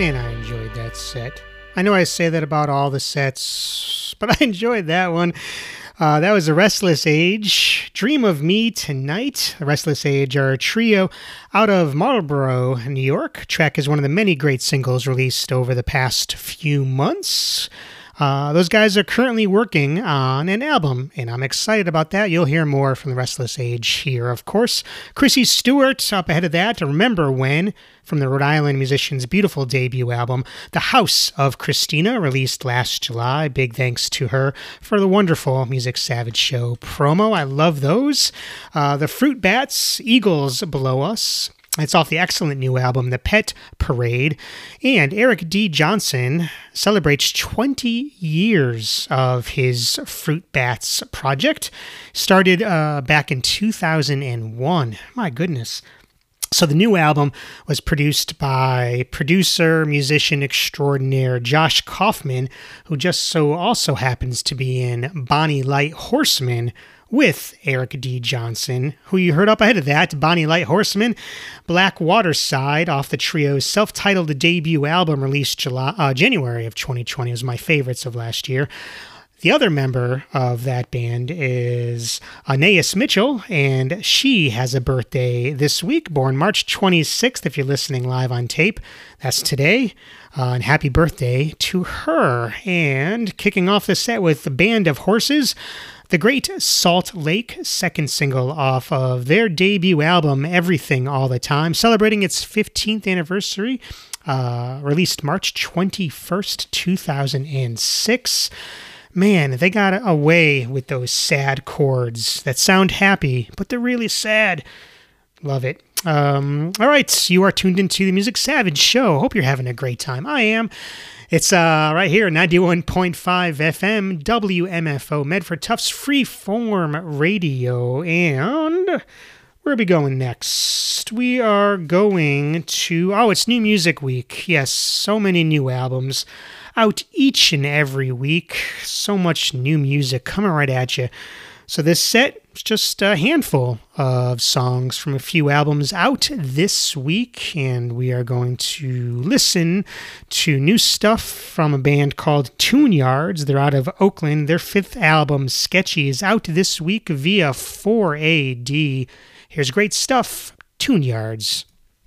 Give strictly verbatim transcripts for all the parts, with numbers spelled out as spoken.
Man, I enjoyed that set. I know I say that about all the sets, but I enjoyed that one. Uh, that was The Restless Age, Dream of Me Tonight. The Restless Age are a trio out of Marlborough, New York. Track is one of the many great singles released over the past few months. Uh, those guys are currently working on an album, and I'm excited about that. You'll hear more from The Restless Age here, of course. Chrissy Stewart up ahead of that. Remember When, from the Rhode Island musician's beautiful debut album, The House of Christina, released last July. Big thanks to her for the wonderful Music Savage Show promo. I love those. Uh, the Fruit Bats, Eagles Below Us. It's off the excellent new album, The Pet Parade. And Eric D. Johnson celebrates twenty years of his Fruit Bats project. Started uh, back in two thousand one. My goodness. So the new album was produced by producer, musician extraordinaire Josh Kaufman, who just so also happens to be in Bonnie Light Horseman with Eric D. Johnson, who you heard up ahead of that, Bonnie Light Horseman, Black Waterside, off the trio's self-titled debut album released July, uh, January of twenty twenty. It was my favorites of last year. The other member of that band is Anais Mitchell, and she has a birthday this week, born March twenty-sixth, if you're listening live on tape. That's today. Uh, and happy birthday to her. And kicking off the set with the Band of Horses, The Great Salt Lake, second single off of their debut album, Everything All the Time, celebrating its fifteenth anniversary, uh, released March twenty-first, two thousand six. Man, they got away with those sad chords that sound happy, but they're really sad. Love it. Um, all right, you are tuned into the Music Savage Show. Hope you're having a great time. I am. It's uh, right here, ninety-one point five F M, W M F O, Medford Tufts Freeform Radio. And where are we going next? We are going to, oh, it's New Music Week. Yes, so many new albums out each and every week. So much new music coming right at you. So this set is just a handful of songs from a few albums out this week, and we are going to listen to new stuff from a band called Tune Yards. They're out of Oakland. Their fifth album, Sketchy, is out this week via four A D. Here's great stuff, Tune Yards.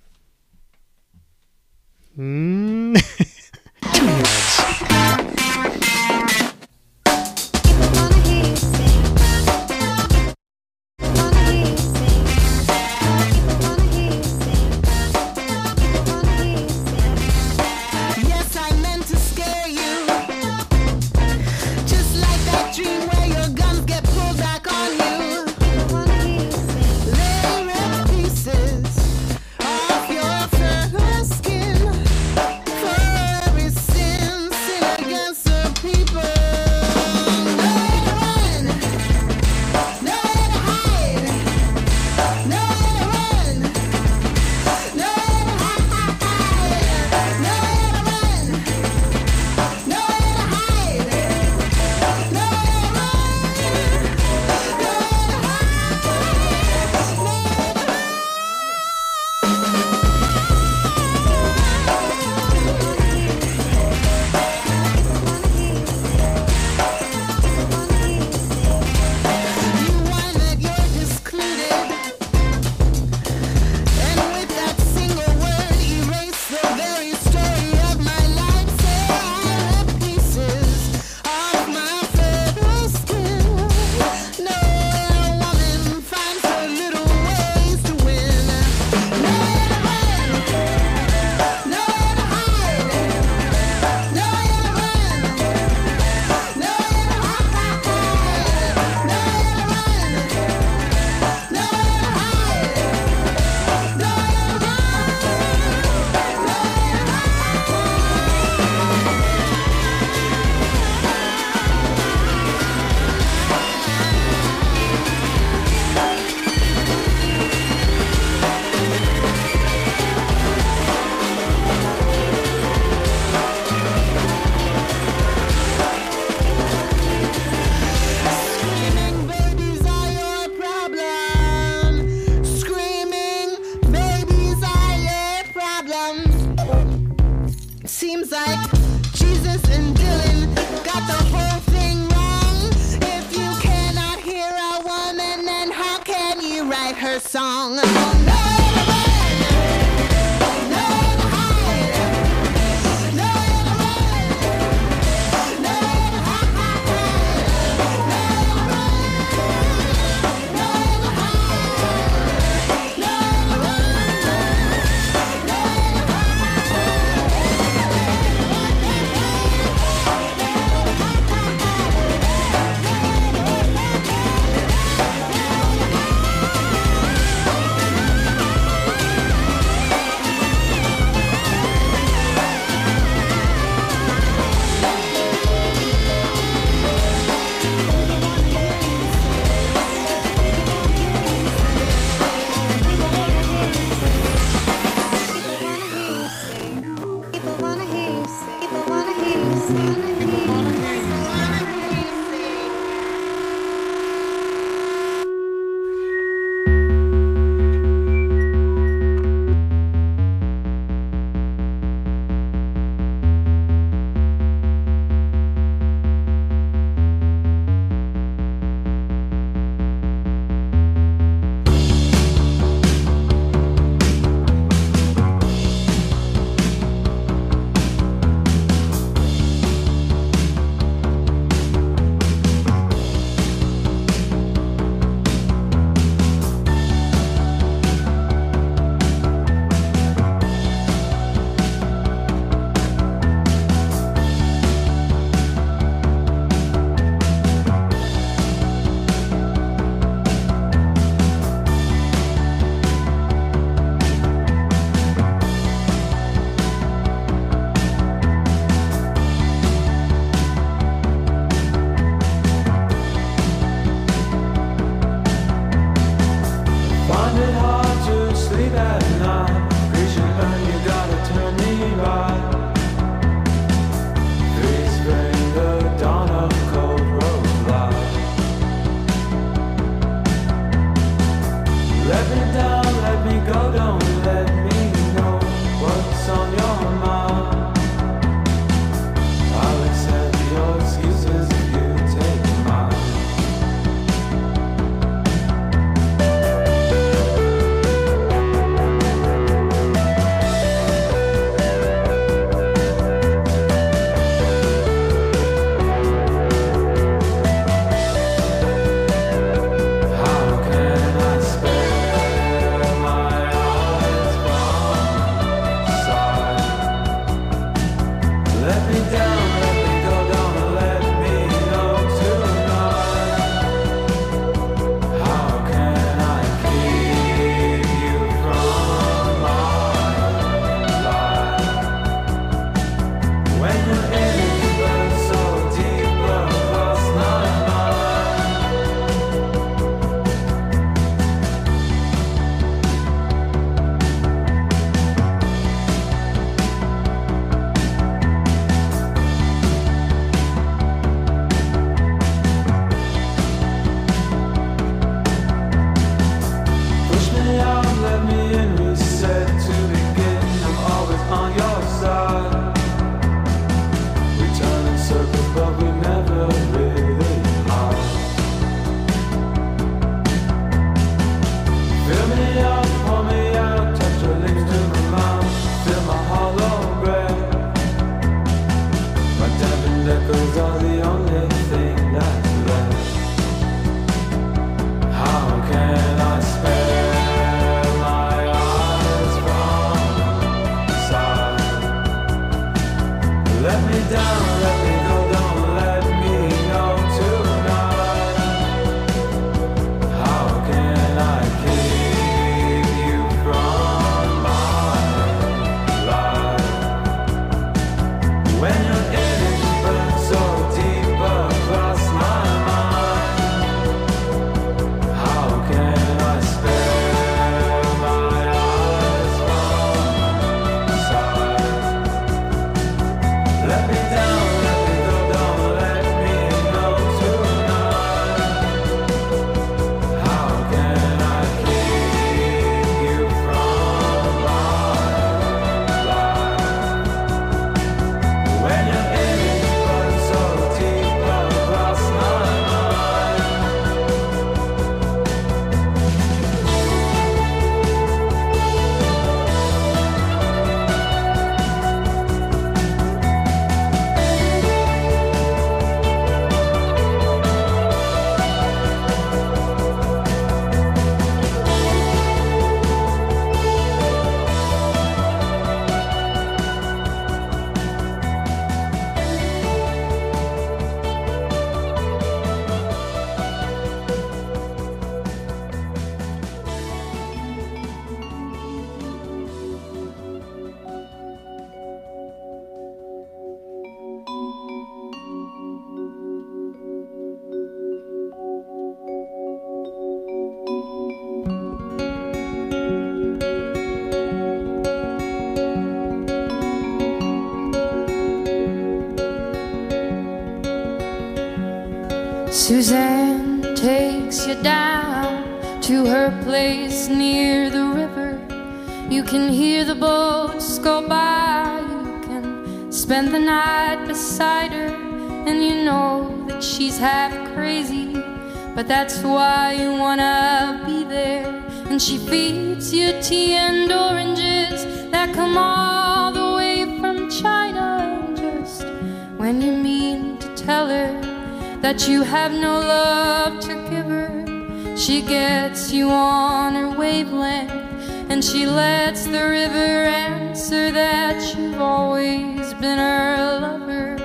Mm. Tune Yards. Seems like Jesus and Dylan got the whole thing wrong. If you cannot hear a woman, then how can you write her song? Oh, no. Let me down, let me go Suzanne takes you down to her place near the river. You can hear the boats go by. You can spend the night beside her, and you know that she's half crazy, but that's why you wanna be there. And she feeds you tea and oranges that come all the way from China. And just when you mean to tell her that you have no love to give her, she gets you on her wavelength, and she lets the river answer that you've always been her lover.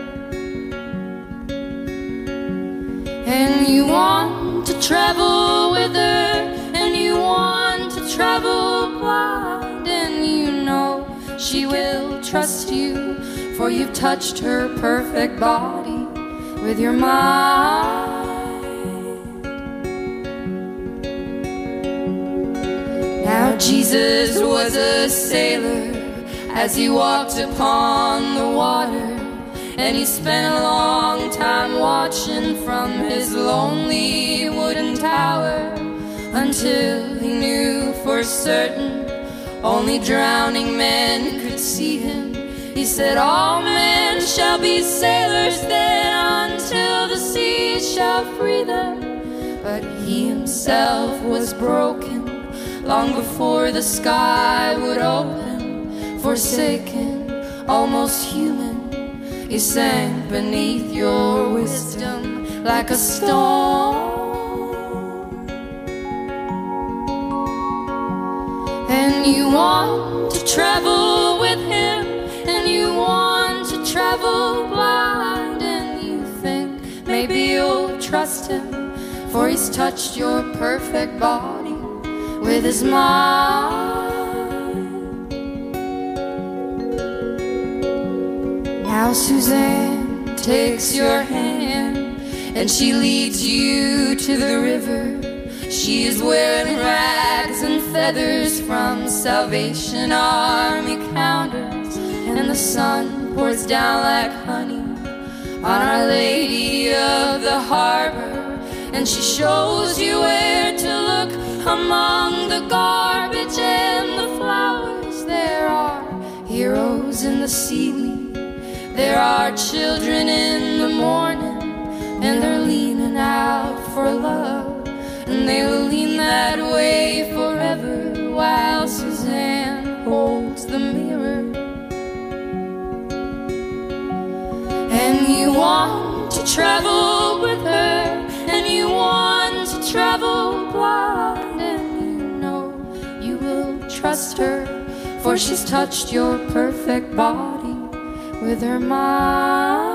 And you want to travel with her, and you want to travel blind, and you know she will trust you, for you've touched her perfect body with your mind. Now Jesus was a sailor as he walked upon the water, and he spent a long time watching from his lonely wooden tower, until he knew for certain only drowning men could see him. He said, all men shall be sailors then, until the sea shall free them. But he himself was broken long before the sky would open. Forsaken, almost human, he sank beneath your wisdom like a stone. And you want to travel with him, and you want to travel blind, and you think maybe you'll trust him, for he's touched your perfect body with his mind. Now Suzanne takes your hand, and she leads you to the river. She is wearing rags and feathers from Salvation Army counters, and the sun pours down like honey on Our Lady of the Harbor. And she shows you where to look among the garbage and the flowers. There are heroes in the seaweed, there are children in the morning, and they're leaning out for love, and they will lean that way forever, while Suzanne holds the mirror. And you want to travel with her, and you want to travel blind, and you know you will trust her, for she's touched your perfect body with her mind.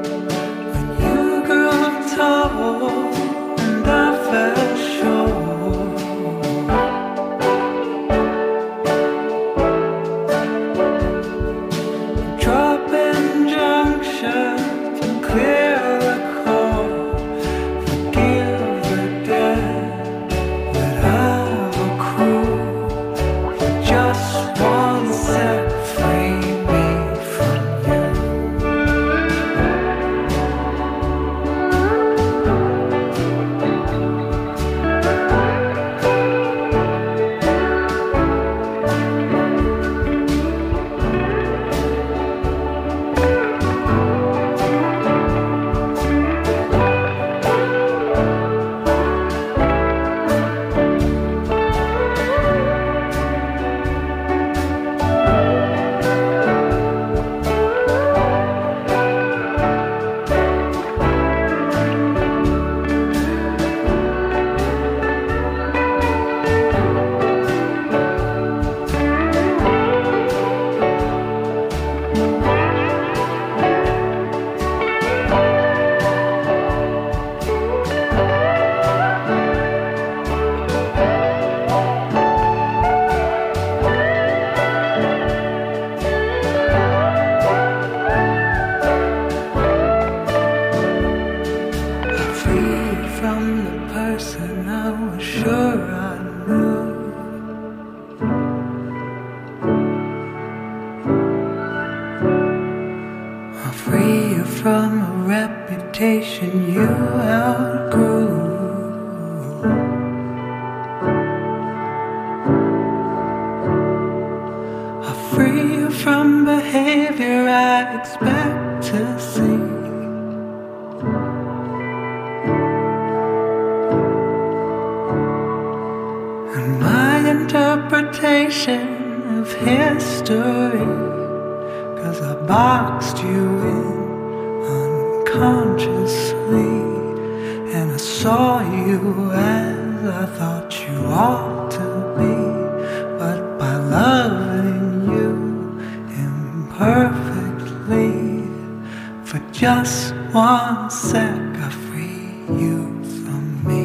And I fell short. from a reputation you outgrew. I free you from behavior I expect to see. And my interpretation of history, 'cause I boxed you in unconsciously, and I saw you as I thought you ought to be. But by loving you imperfectly, for just one sec I free you from me.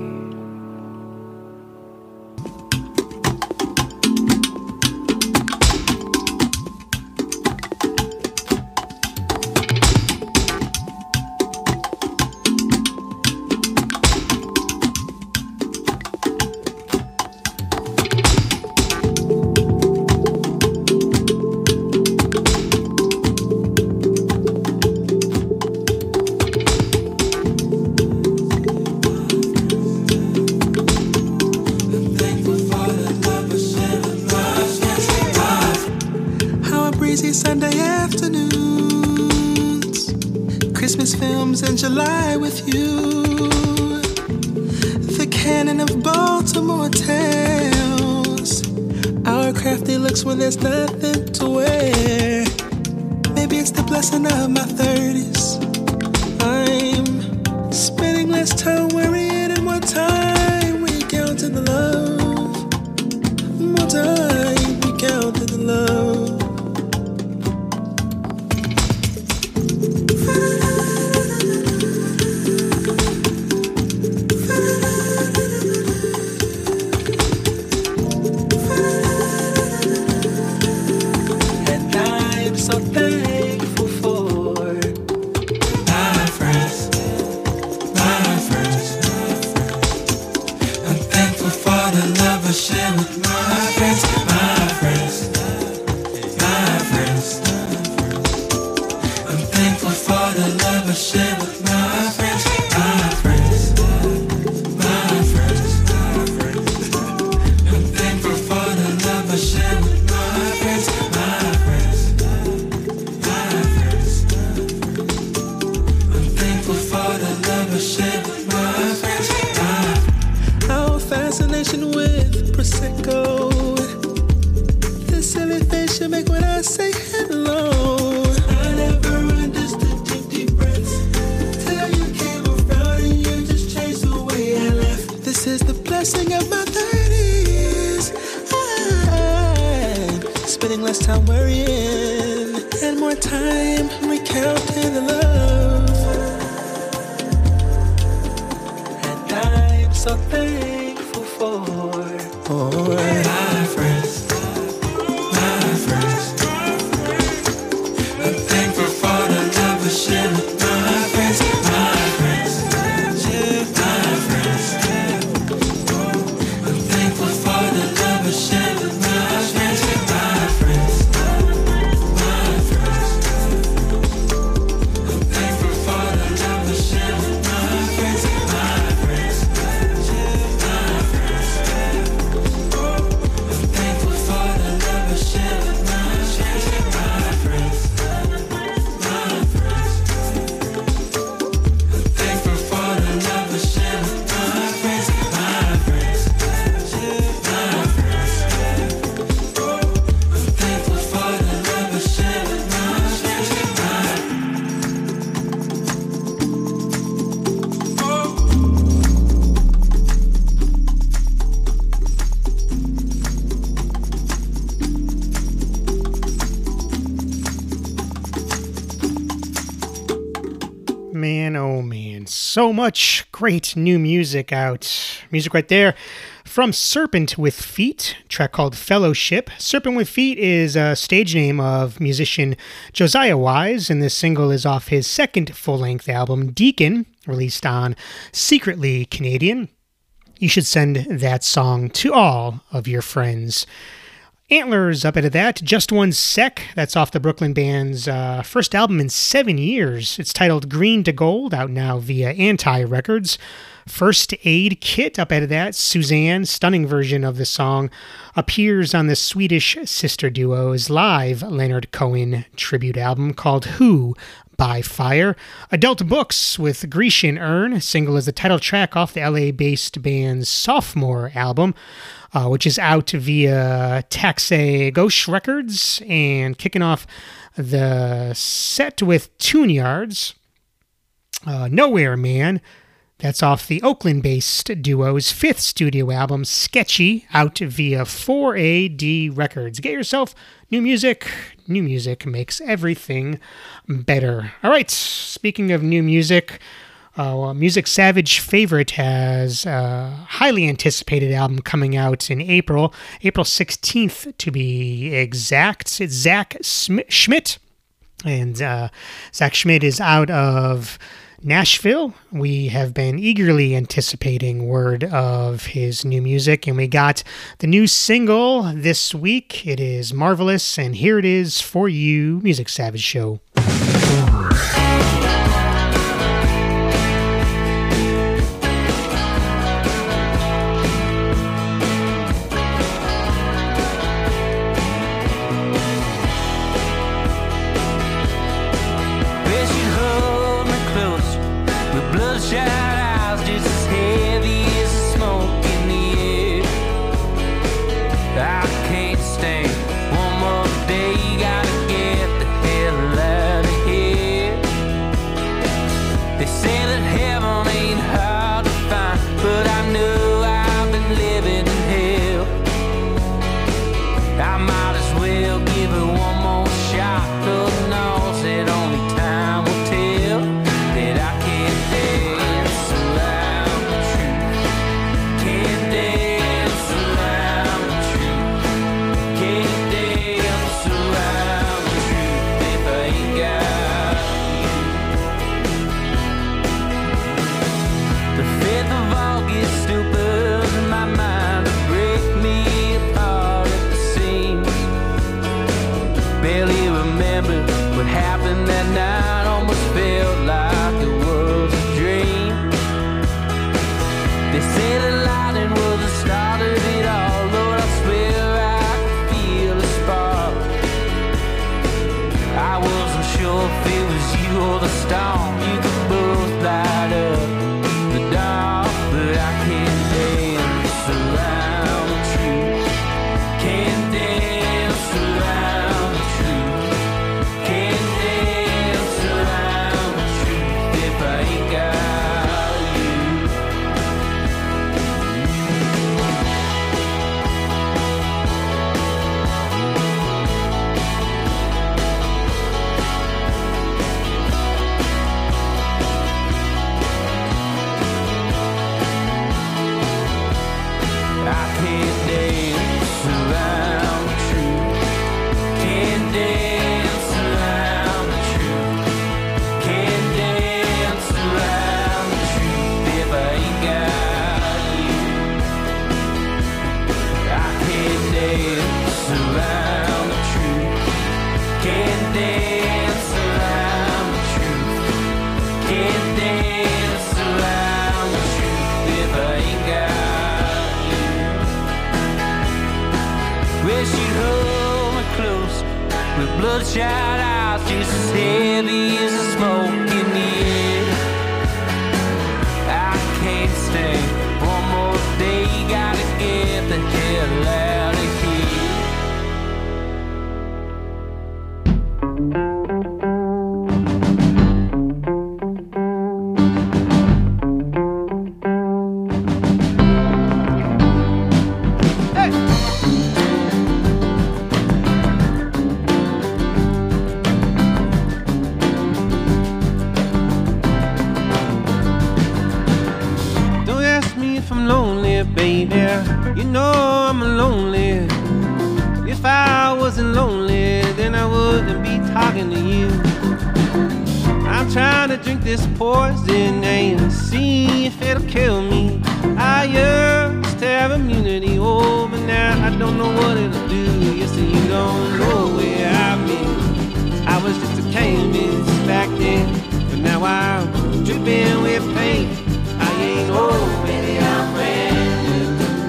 Sunday afternoons, Christmas films in July with you, the canon of Baltimore tales, our crafty looks when there's nothing to wear. Maybe it's the blessing of my thirties. I'm spending less time worrying and more time recounting the love. More time recounting the love. So much great new music out. Music right there from Serpent with Feet, a track called Fellowship. Serpent with Feet is a stage name of musician Josiah Wise, and this single is off his second full-length album, Deacon, released on Secretly Canadian. You should send that song to all of your friends. Antlers up out of that. Just One Sec. That's off the Brooklyn band's uh, first album in seven years. It's titled Green to Gold, out now via Anti Records. First Aid Kit up out of that. Suzanne, stunning version of the song, appears on the Swedish sister duo's live Leonard Cohen tribute album called Who by Fire. Adult Books with Grecian Urn, single is the title track off the L A-based band's sophomore album, uh, which is out via Taxe Gauche Records, and kicking off the set with Tune Yards, uh, Nowhere Man. That's off the Oakland-based duo's fifth studio album, Sketchy, out via four A D Records. Get yourself new music. New music makes everything better. All right, speaking of new music, uh, Music Savage Favorite has a highly anticipated album coming out in April, April sixteenth to be exact. It's Zach Sm- Schmidt, and uh, Zach Schmidt is out of Nashville. We have been eagerly anticipating word of his new music, and we got the new single this week. It is marvelous, and here it is for you, Music Savage Show. Bloodshot eyes just as heavy as the smoke in the air. I can't stay one more day, gotta get the hell out of this poison and see if it'll kill me. I used to have immunity, oh, but now I don't know what it'll do. You see, you don't know where I've been. I was just a canvas back then, but now I'm dripping with paint. I ain't old, baby, I'm brand new.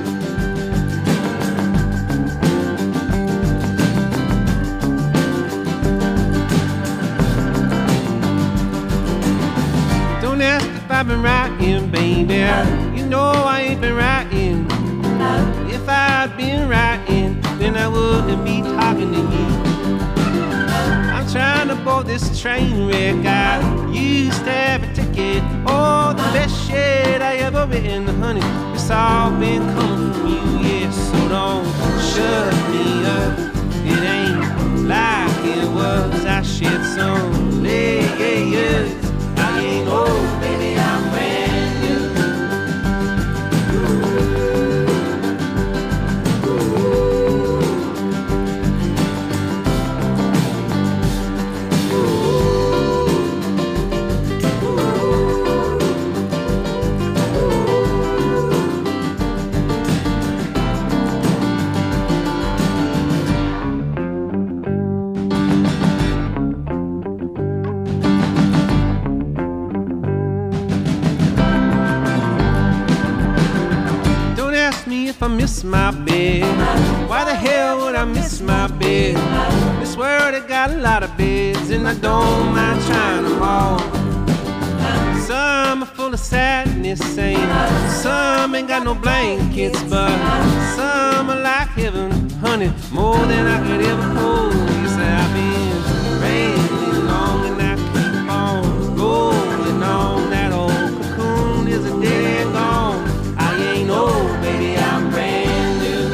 Don't ask if I've been writing, baby. You know I ain't been writing. If I'd been writing, then I wouldn't be talking to you. I'm trying to board this train wreck. I used to have a ticket. Oh, the best shit I ever written, honey. It's all been coming from you, yeah. So don't shut me up. It ain't like it was. I shed some layers. I ain't old, baby, I'm brand new. If I miss my bed, why the hell would I miss my bed? This world has got a lot of beds, and I don't mind trying them all. Some are full of sadness, saying some ain't got no blankets, but some are like heaven, honey, more than I could ever hold. You say I've been raining long, and I keep on rolling on. That old cocoon is a dead gone. I ain't old, baby, I'm brand new.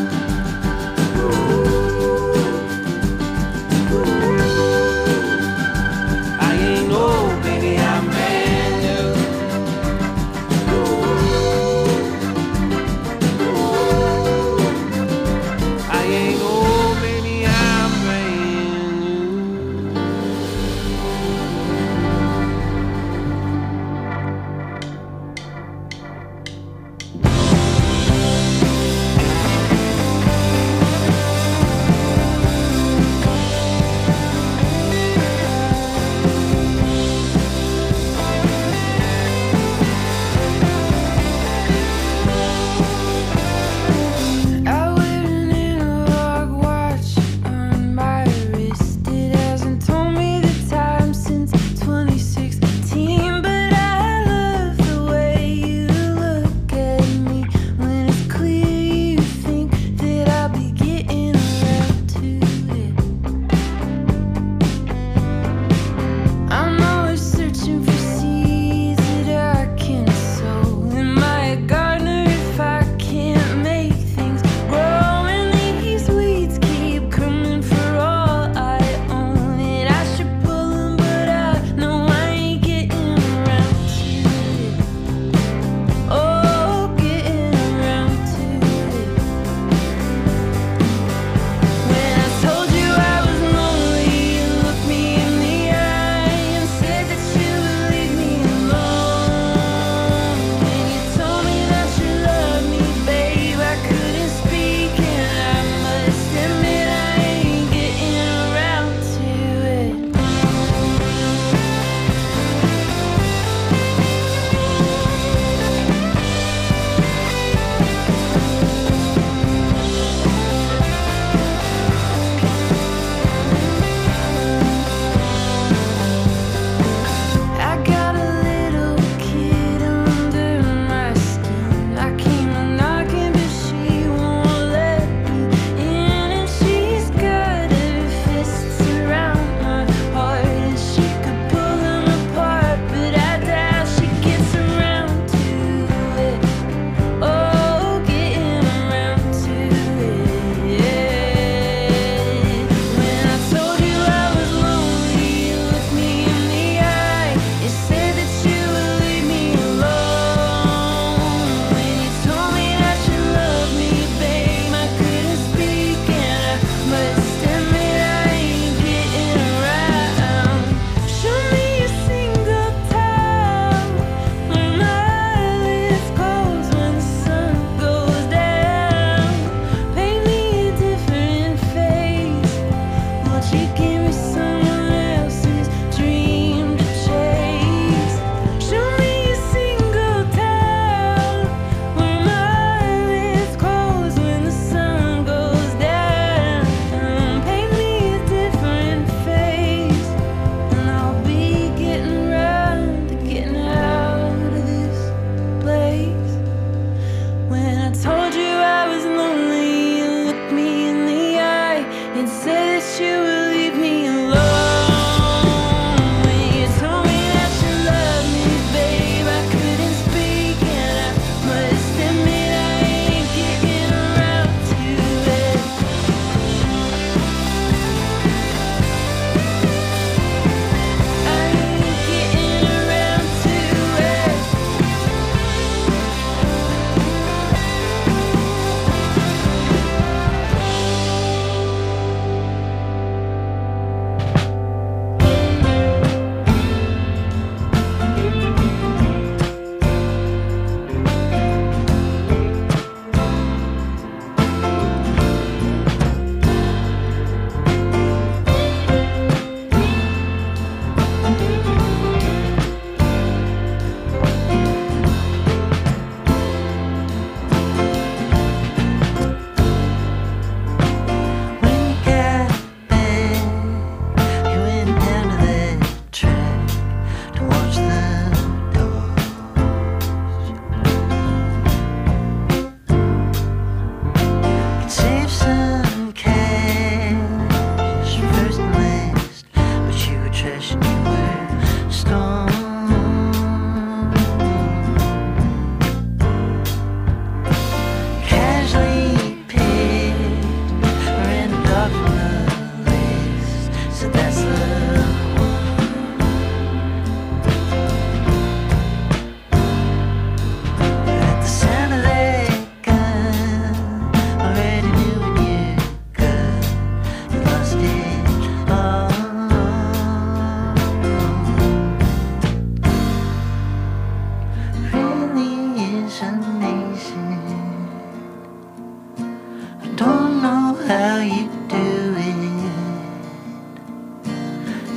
I ain't old, baby, I'm brand new. I ain't old, baby, I'm brand new.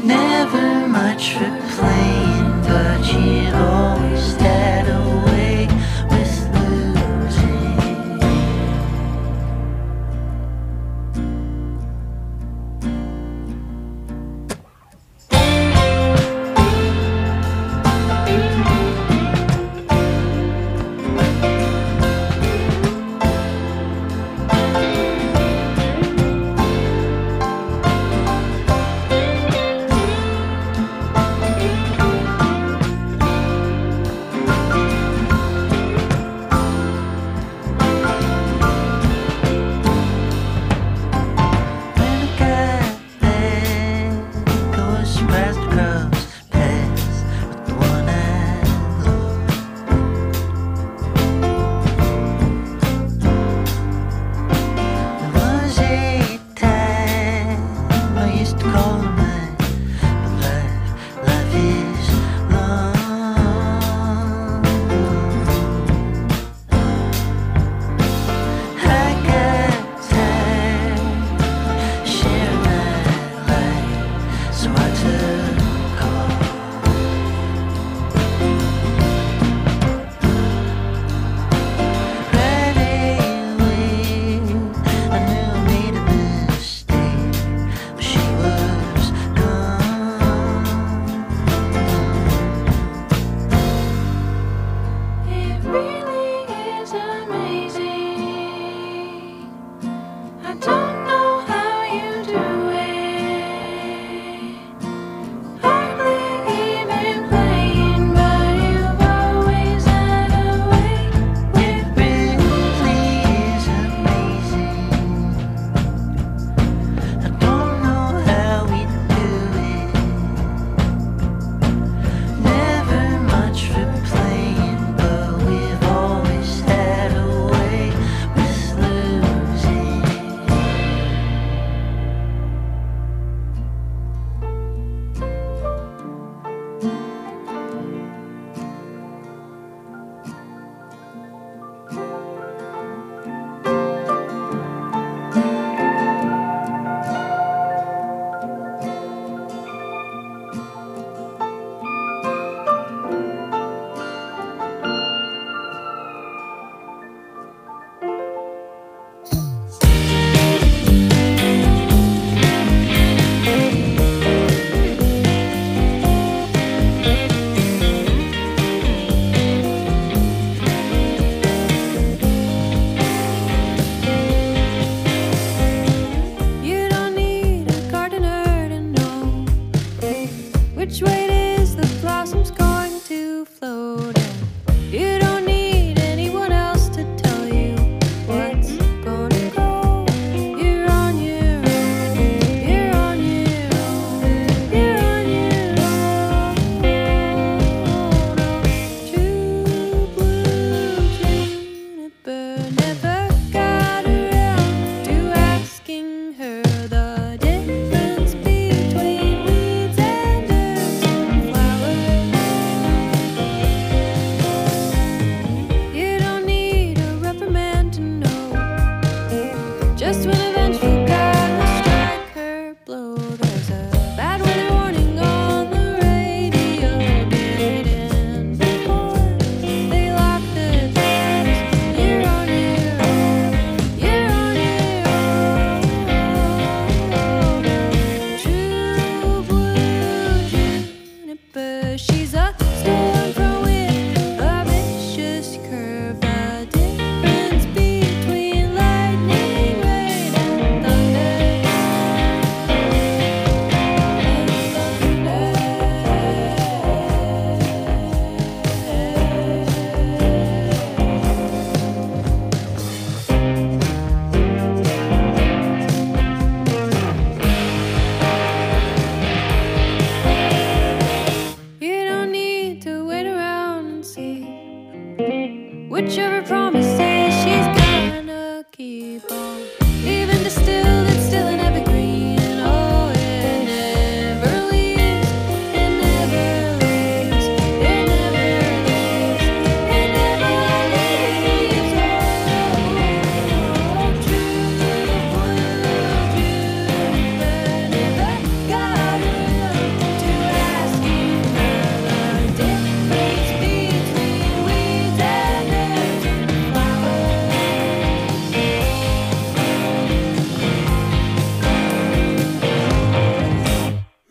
Never much for playing, but you always had a way with losing.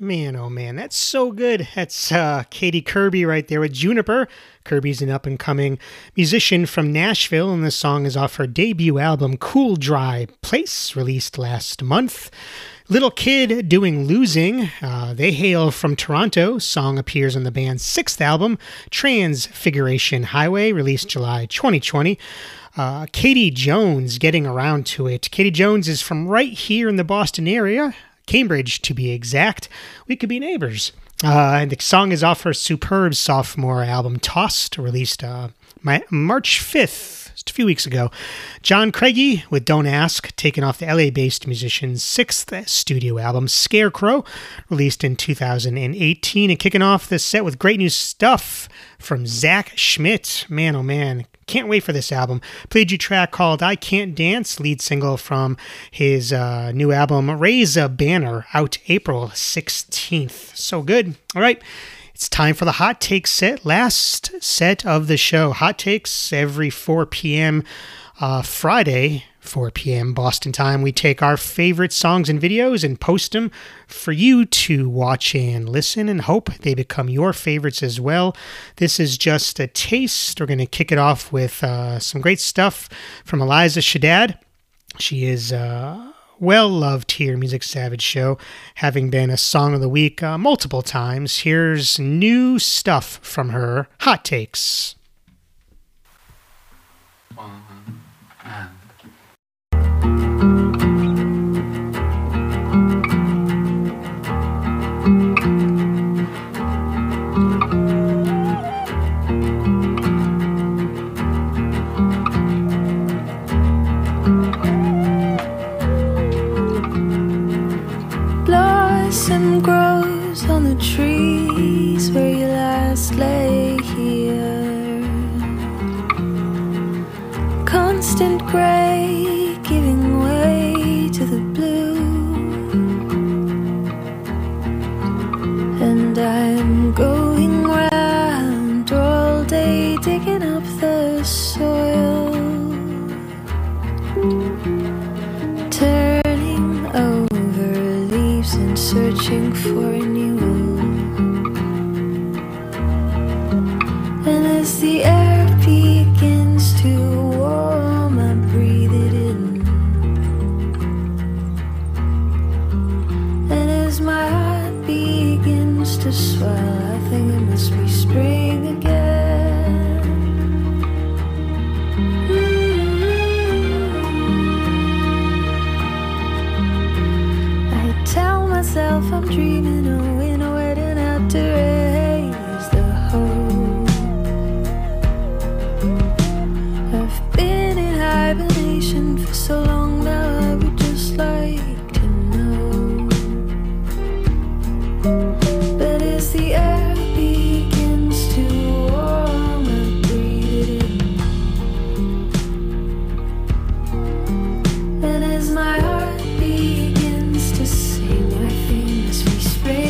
Man, oh man, that's so good. That's uh, Katie Kirby right there with Juniper. Kirby's an up-and-coming musician from Nashville, and this song is off her debut album, Cool Dry Place, released last month. Little Kid doing Losing. Uh, they hail from Toronto. Song appears on the band's sixth album, Transfiguration Highway, released July twenty twenty. Uh, Katie Jones, Getting Around to It. Katie Jones is from right here in the Boston area, Cambridge to be exact. We could be neighbors. Uh, and the song is off her superb sophomore album, Tossed, released uh, my, March fifth, just a few weeks ago. John Craigie with Don't Ask, taken off the L A-based musician's sixth studio album, Scarecrow, released in two thousand eighteen. And kicking off the set with great new stuff from Zach Schmidt. Man, oh man, can't wait for this album. Played you a track called I Can't Dance, lead single from his uh, new album, Raise a Banner, out April sixteenth. So good. All right. It's time for the Hot Takes set, last set of the show. Hot Takes every four p.m. Uh, Friday, four p.m. Boston time. We take our favorite songs and videos and post them for you to watch and listen, and hope they become your favorites as well. This is just a taste. We're going to kick it off with uh, some great stuff from Eliza Shadad. She is uh, well-loved here, Music Savage Show, having been a Song of the Week uh, multiple times. Here's new stuff from her, Hot Takes. One and blossom grows on the trees where you last lay here. Constant gray giving way to the blue, and I'm going round all day digging up the soil, turning over leaves and searching for renewal. And as the air begins to warm, I breathe it in. And as my heart begins to swell, I think it must be spring again. Mm-hmm. I tell myself I'm dreaming of in a wedding out to raise the hope. I've been in hibernation for so long now, I would just like to know. But as the air begins to warm, I breathe it in. And as my heart begins to sing, I think it must be spring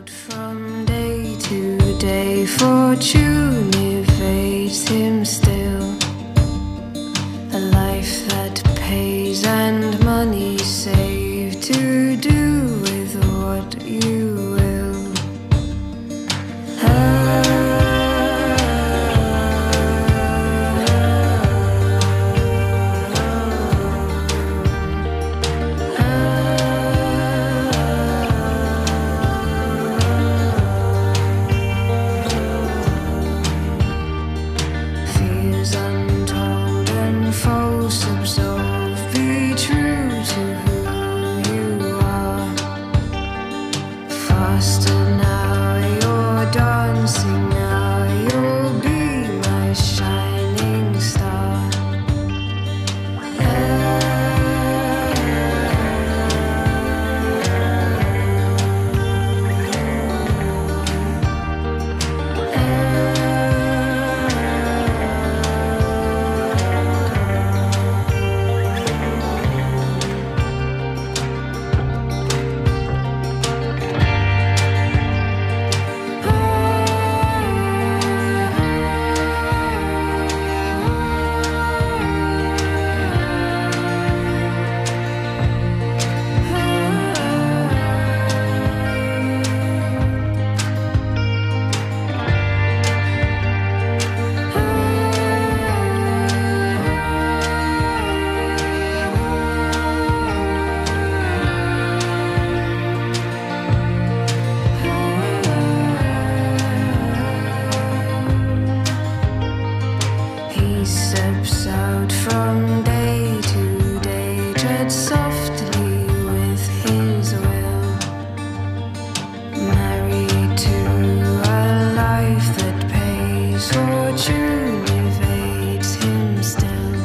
out from day to day, fortune evades him still. A life that pays and money saved to do with what you will. Fears untold and false absolve, be true to who you are. Faster now, you're dancing now, you'll be my shining star. He steps out from day to day, treads softly with his will. Married to a life that pays, fortune evades him still.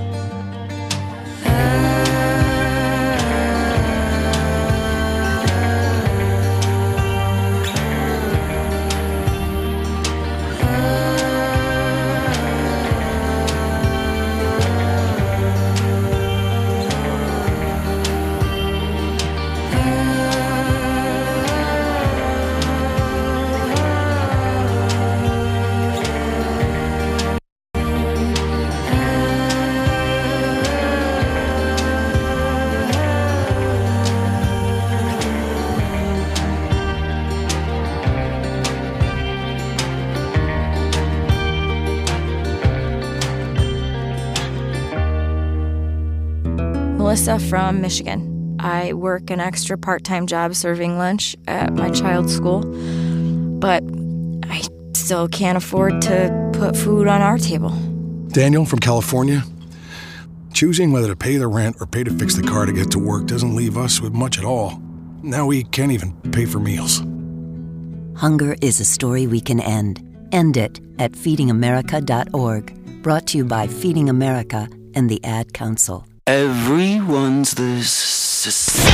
Melissa from Michigan. I work an extra part-time job serving lunch at my child's school, but I still can't afford to put food on our table. Daniel from California. Choosing whether to pay the rent or pay to fix the car to get to work doesn't leave us with much at all. Now we can't even pay for meals. Hunger is a story we can end. End it at feeding america dot org. Brought to you by Feeding America and the Ad Council. Everyone's the same.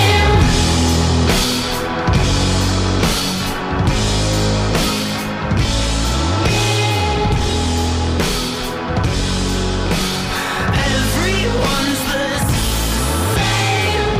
Everyone's the same.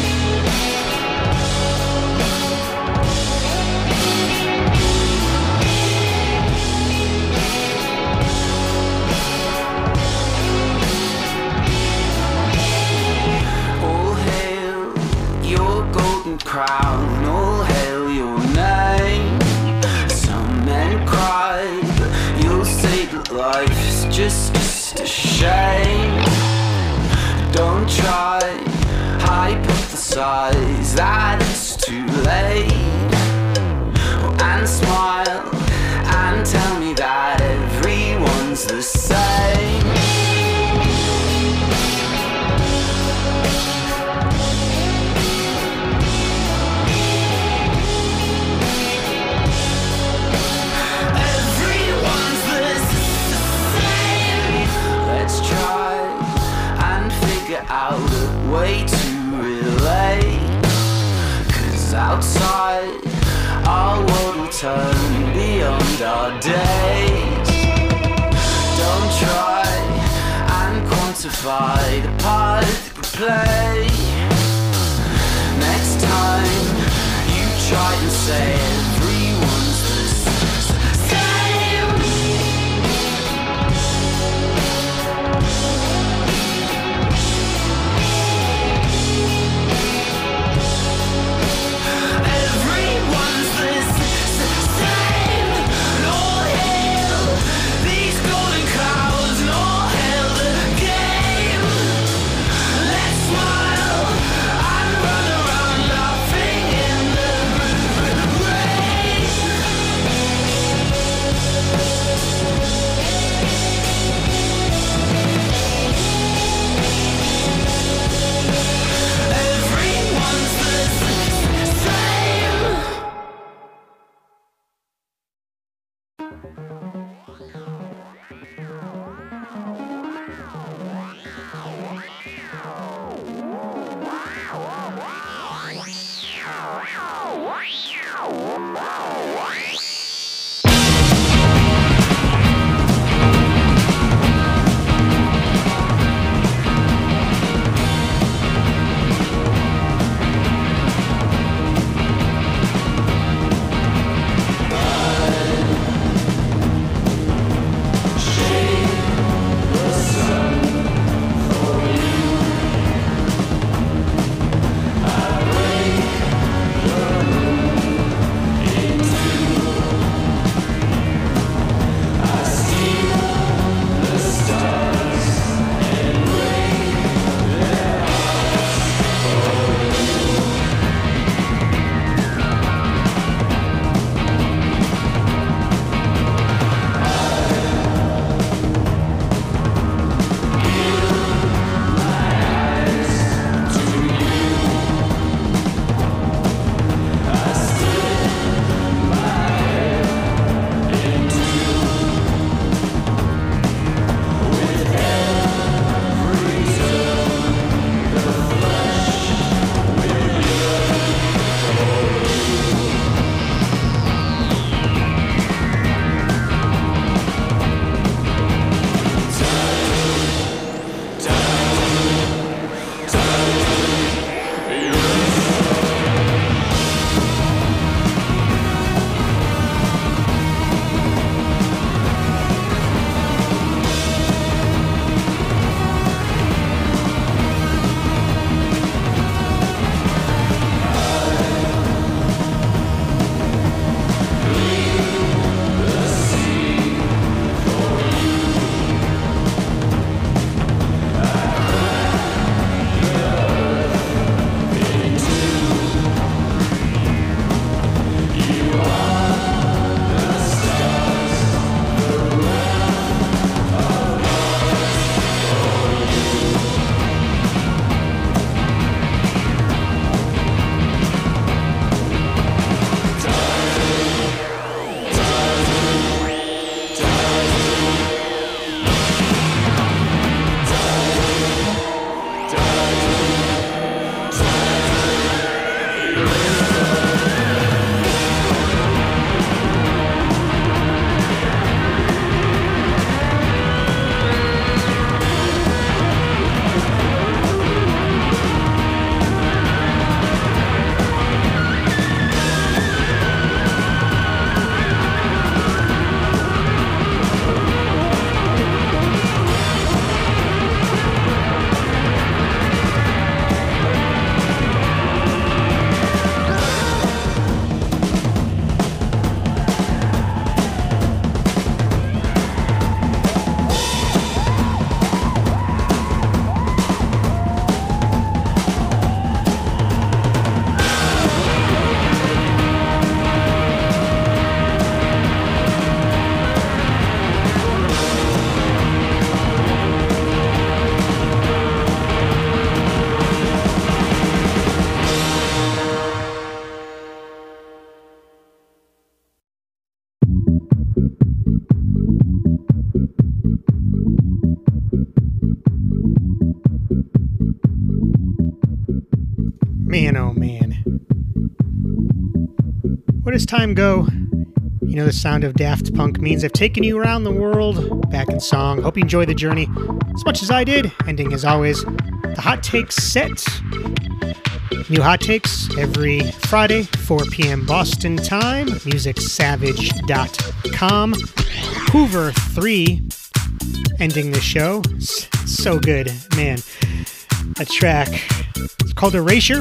All hail your golden crown, all hail your name. Some men cry, but you'll say that life is just, just a shame. Don't try, hypothesize that it's too late. And smile and tell me that everyone's the same. Everyone's the same. Let's try and figure out a way to relate. 'Cause outside our world will turn beyond our days. Don't try and quantify the part that we play. Next time you try and say everyone's the same. Everyone's the same. And all hail these golden cows, and all hail the game. Let's smile and run around laughing in the rain. Everyone's the same. Man, oh man. Where does time go? You know, the sound of Daft Punk means I've taken you around the world, back in song. Hope you enjoy the journey as much as I did. Ending, as always, the Hot Takes set. New Hot Takes every Friday, four p.m. Boston time, music savage dot com. Hoover three, ending the show. So good, man. A track, it's called Erasure.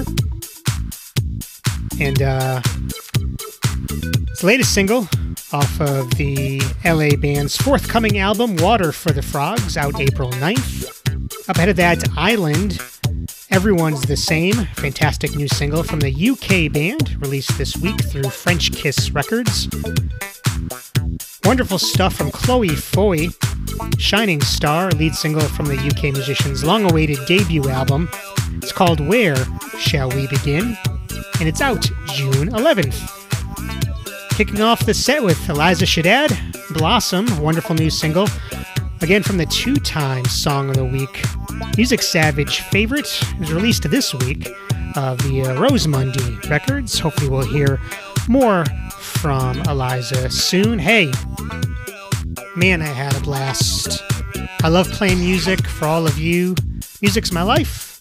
And uh, it's the latest single off of the L A band's forthcoming album, Water for the Frogs, out April ninth. Up ahead of that, Island, Everyone's the Same, fantastic new single from the U K band, released this week through French Kiss Records. Wonderful stuff from Chloe Foy, Shining Star, lead single from the U K musician's long-awaited debut album. It's called Where Shall We Begin? And it's out June eleventh. Kicking off the set with Eliza Shadad, Blossom, wonderful new single. Again from the two-time Song of the Week, Music Savage favorite, is released this week of the uh, Rosemundi Records. Hopefully we'll hear more from Eliza soon. Hey, man, I had a blast. I love playing music for all of you. Music's my life.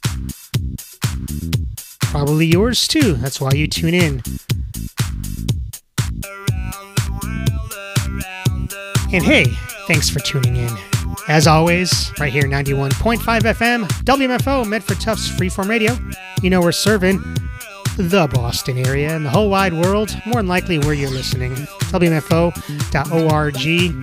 Probably yours too. That's why you tune in. And hey, thanks for tuning in. As always, right here, ninety-one point five F M, W M F O, Medford Tufts Freeform Radio. You know we're serving the Boston area and the whole wide world, more than likely where you're listening. W M F O dot org.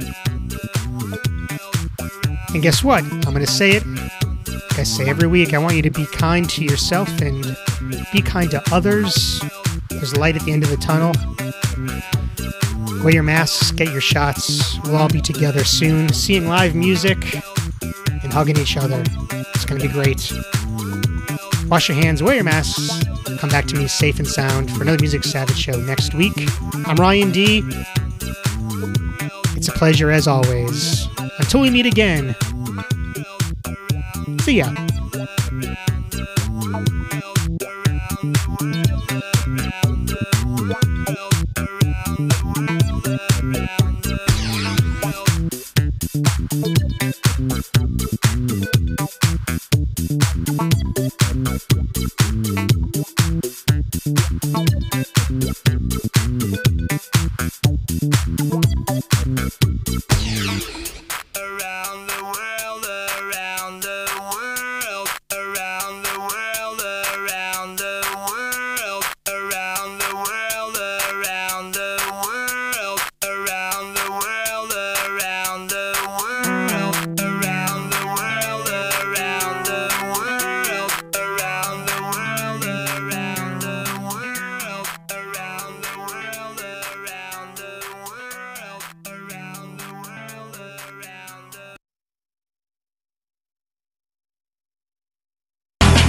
And guess what? I'm going to say it, like I say every week, I want you to be kind to yourself and be kind to others. There's light at the end of the tunnel. Wear your masks, get your shots. We'll all be together soon, seeing live music and hugging each other. It's going to be great. Wash your hands, wear your masks. Come back to me safe and sound for another Music Savage show next week. I'm Ryan D. It's a pleasure as always. Until we meet again, see ya.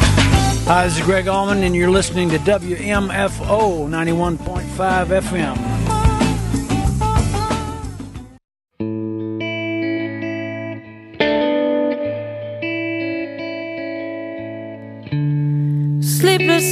Hi, this is Greg Allman, and you're listening to W M F O ninety-one point five F M.